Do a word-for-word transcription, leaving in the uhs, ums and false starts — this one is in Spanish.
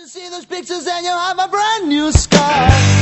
to see those pictures and you have a brand new scar.